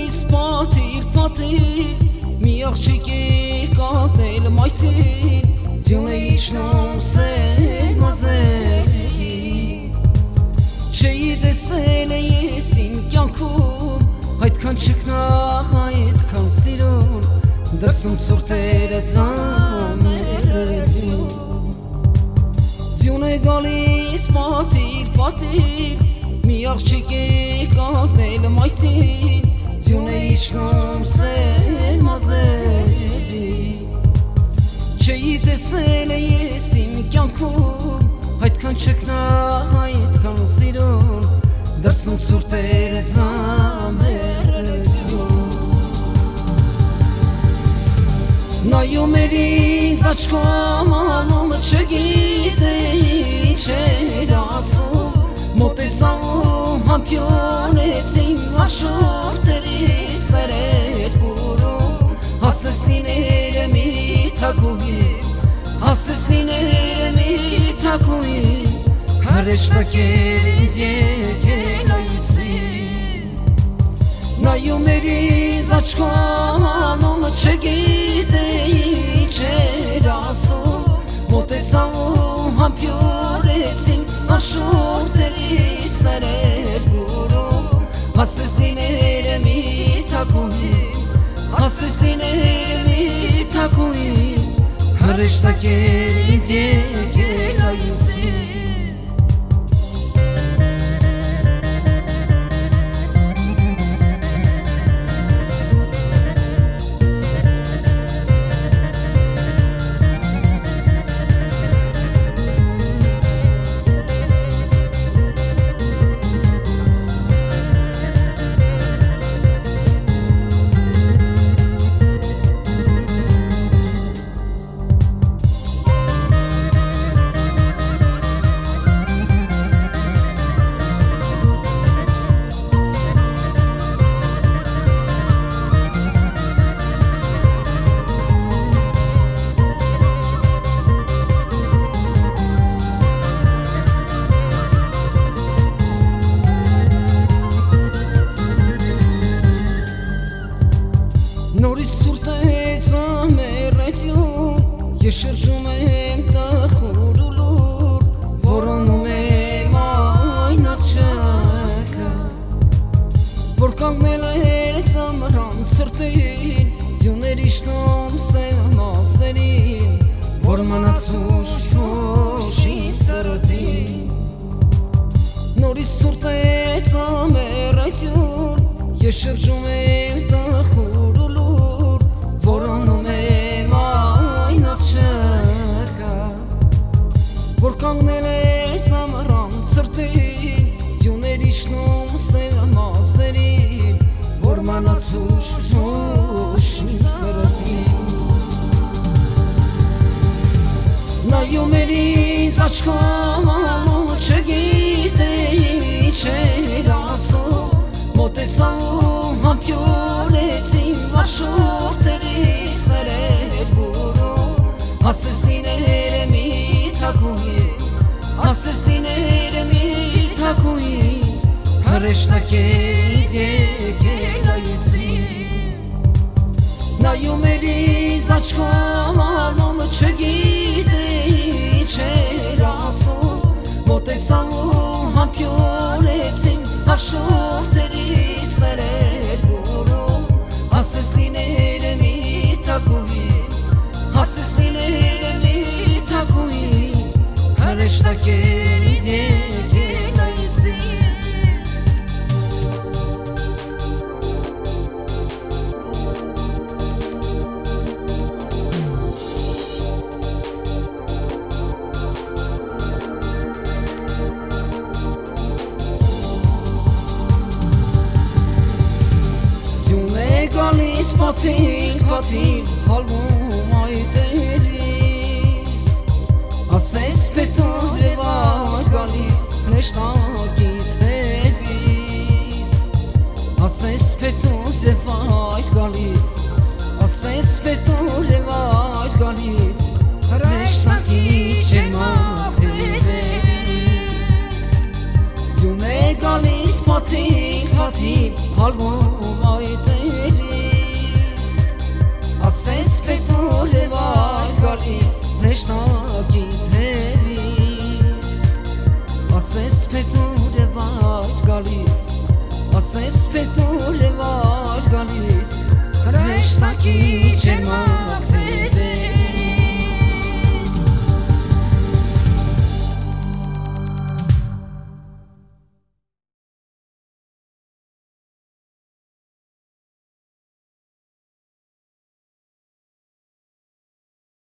գալիս պատիր մի աղջիկ եկատել մայթին ձյուն է իջնում սերմազերի չէի տեսել է ես իմ կյանքում այդքան չկնաղ այդքան սիրուն դրսում ցուրտերը ձամերը ձյուն է գալիս պատիր մի աղջիկ եկատել մայթին ձյուն է իջնում սերմազերի չէի տեսել է ես իմ կյանքում այդքան չկնաղ այդքան սիրուն դրսում ցուրտերը ձամերը նայում էր ինձ աչքում անումը չգիտեի չէր ասում մոտեցավ համբյուրեց իմ աշուրտերից սերեր բուրում ասես լիներ մի թագուհի ասես լիներ մի թագուհի հրեշտակեր ինձ եկել այցին նայում էր ինձ աչքում անումը չգիտեի չէր ասում մոտեցավ համբյուրեց իմ աշուրտերից սերեր բուրում ասես լիներ մի թագուհի ասես լիներ մի թագուհի հրեշտակեր ինձ եկել այցին Նորից սուրտ է ծամերեցյուն ես շրջում եմ տխուր ու լուր որոնում եմ այն աղջակը որ կանգնել էր ծամրան ցրտին ձյուններ իջնում սերմազերին որ մնացուր շուշիմ սրտին նորից սուրտ է ծամերեցյուն ես շրջում եմ տխուր որոնում եմ այն աղջակը որ կանգնել էր ծամրան ցրտին ձյուններ իջնում սերմազերին որ մնացուր շուշիմ սրտին նայում էր ինձ աչքում անումը չգիտեի չէր ասում մոտեցավ համբյուրեց իմ աշուրտերից սերեր բուրում ասես լիներ մի թագուհի ասես լիներ մի թագուհի հրեշտակեր ինձ եկել այցին նայում էր ինձ աչքում անումը չգիտեի չէր ասում մոտեցավ համբյուրեց իմ աշուրտերից սերեր բուրում ասես լիներ մի թագուհի ասես լիներ մի թագուհի հրեշտակեր ինձ եկել այցին գալիս պատին հալվում այտերից ասես պետուր է վար գալիս նեշտակիտ հերվից ասես պետուր է վար գալիս ասես պետուր է վար գալիս նեշտակիտ ջերմակ հերվից ձյուն է գալիս պատին հալվում այտերից ասես պետուր է վար գալիս նեշտակիտ հերից ասես պետուր է վար գալիս ասես պետուր է վար գալիս նեշտակիտ չեմ աղթեր